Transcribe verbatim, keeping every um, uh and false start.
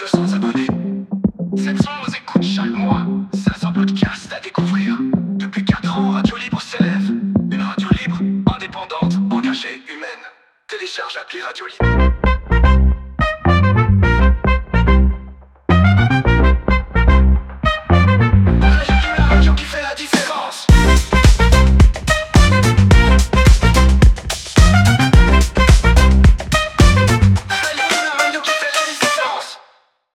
deux cents abonnés, sept cents nous écoutent chaque mois, cinq cents podcasts à découvrir. Depuis quatre ans, Radio Libre s'élève. Une radio libre, indépendante, engagée, humaine. Télécharge l'appli Radio Libre.